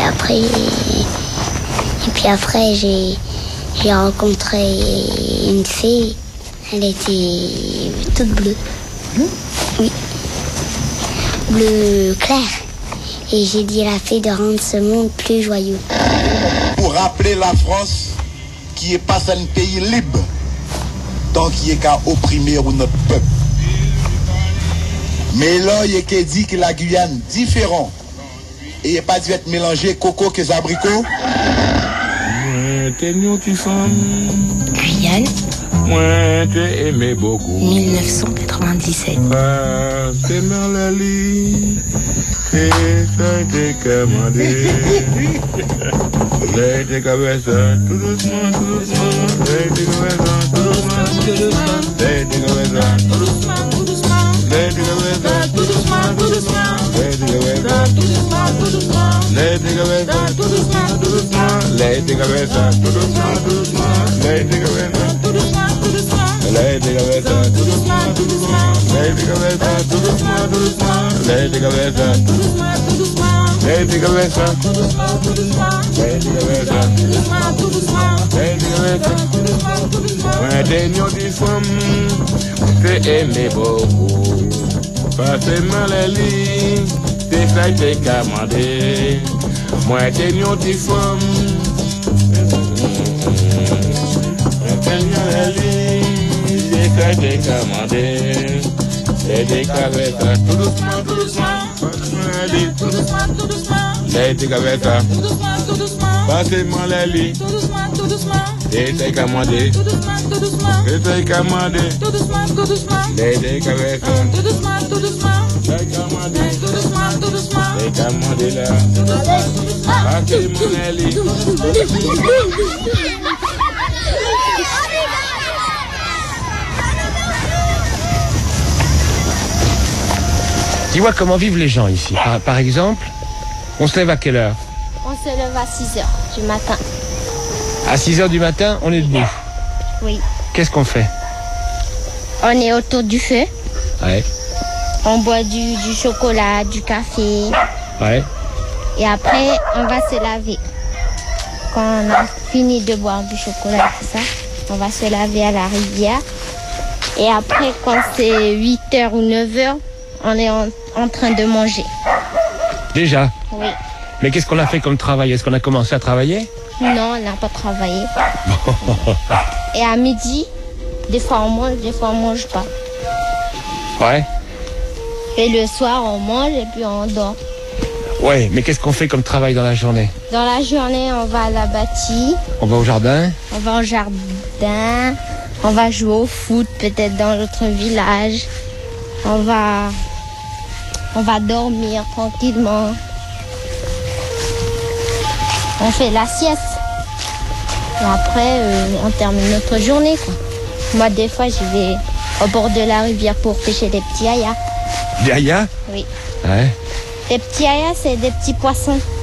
puis après j'ai rencontré une fille. Elle était toute bleue. Oui. Bleu clair. Et j'ai dit à la fille de rendre ce monde plus joyeux. Pour rappeler la France qui est pas un pays libre tant qu'il est qu'à opprimer notre peuple. Mais là, il est dit que la Guyane différent. Et il n'est pas dû être mélangé coco que les abricots. Guyane. Moi, t'ai aimé beaucoup. 1997. C'est Merlali. C'est ça t'es commandé. T'es comme ça, tout doucement, tout doucement. T'es comme ça, tout doucement, tout doucement. T'es comme ça, tout doucement, tout doucement. T'es comme ça, tout doucement, tout doucement. T'es comme ça, tout doucement, tout doucement. T'es comme ça, tout doucement, tout doucement. T'es comme ça, tout doucement, tout doucement. T'es comme ça, tout doucement, tout doucement. Lady Gavetta, tout doucement, tout doucement. Lady Gavetta, tout doucement, tout doucement. Lady Gavetta, tout doucement, tout doucement. Lady Gavetta, tout doucement, tout doucement. Lady Gavetta, tout doucement, tout doucement. Lady Gavetta, tout doucement, tout doucement. Moi, t'es une des femmes, t'es aimé beaucoup. Pas seulement la ligne, t'es ça, t'es commandé. Moi, t'es une des femmes, t'es une la ligne. T'es commandé, t'es déclaré ça, tout doucement, tout doucement, tout doucement, tout doucement, t'es déclaré ça, tout doucement, tout doucement, passez-moi la lit, tout doucement, tout doucement, t'es commandé, tout doucement, tout doucement, t'es commandé, tout doucement, tout doucement, t'es déclaré ça, tout doucement, tout doucement, t'es commandé, tout doucement, tout doucement, t'es commandé là, tout doucement, tout doucement, passez-moi la lit. Dis-moi comment vivent les gens ici. Par exemple, on se lève à quelle heure? On se lève à 6h du matin. À 6h du matin, on est debout. Oui. Qu'est-ce qu'on fait? On est autour du feu. Ouais. On boit du chocolat, du café. Ouais. Et après, on va se laver. Quand on a fini de boire du chocolat et tout ça, on va se laver à la rivière. Et après, quand c'est 8h ou 9h, on est en train de manger. Déjà? Oui. Mais qu'est-ce qu'on a fait comme travail? Est-ce qu'on a commencé à travailler? Non, on n'a pas travaillé. Et à midi, des fois on mange, des fois on mange pas. Ouais. Et le soir, on mange et puis on dort. Ouais, mais qu'est-ce qu'on fait comme travail dans la journée? Dans la journée, on va à la bâtie. On va au jardin? On va au jardin. On va jouer au foot, peut-être dans l'autre village. On va dormir tranquillement. On fait la sieste. Et après, on termine notre journée, quoi. Moi, des fois, je vais au bord de la rivière pour pêcher des petits ayas. Des ayas? Oui. Ouais. Les petits ayas, c'est des petits poissons.